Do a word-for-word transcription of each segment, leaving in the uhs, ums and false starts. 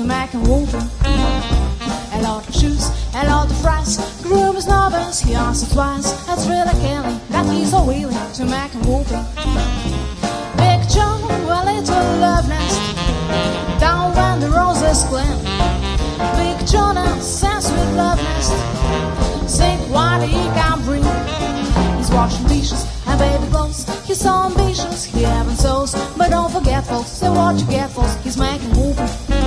making whooping. A lot of shoes, a lot of fries. Groom is nervous, he asks twice. That's really killing that he's so willing to make him whooping. Big John, a little love nest, down when the roses gleam. Big John and says sweet love nest, think what he can bring. He's washing dishes and baby clothes. He's so ambitious, he haven't souls. But don't forget folks, say what you get folks, he's making whooping.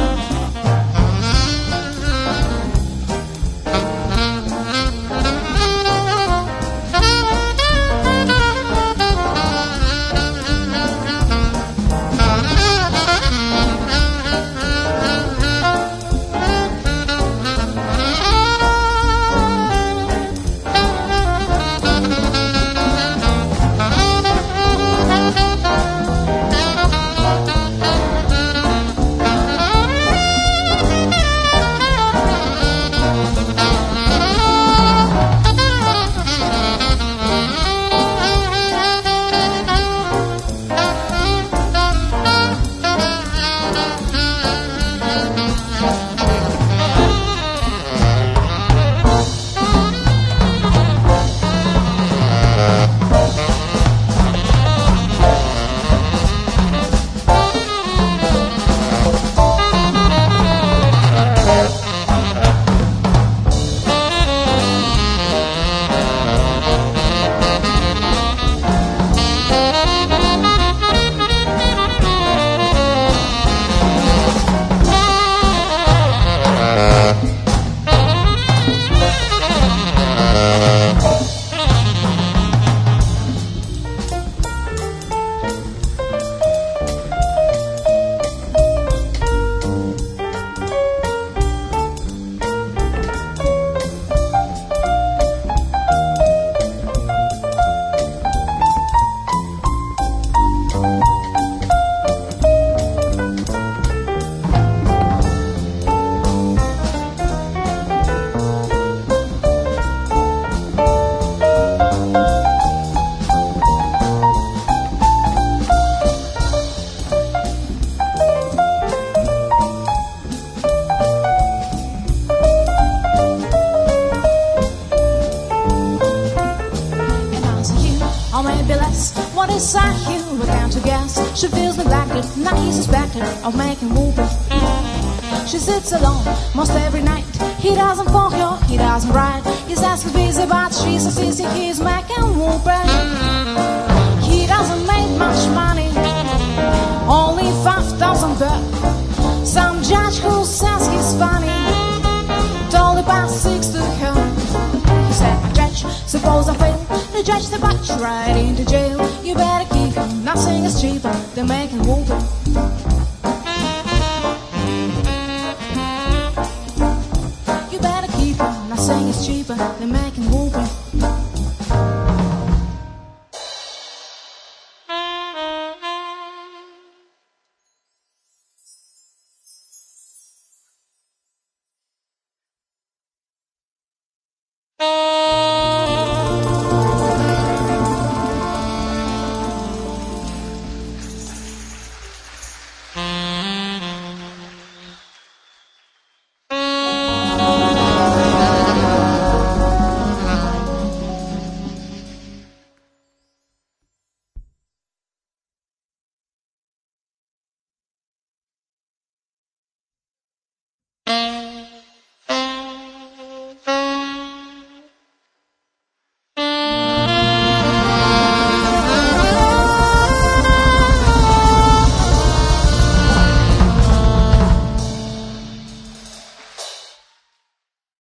What is I here? I can't guess. She feels neglected, now he's suspected of making whooping. She sits alone most every night. He doesn't phone her, he doesn't write. His desk is busy, but she's so busy, he's making whooping. He doesn't make much money, only five thousand bucks. Some judge who says he's funny told about six to her. He said, Judge, suppose I fail. The judge said, but you're right into jail. You better keep him, nothing is cheaper than making whooping. You better keep him, nothing is cheaper than making whooping.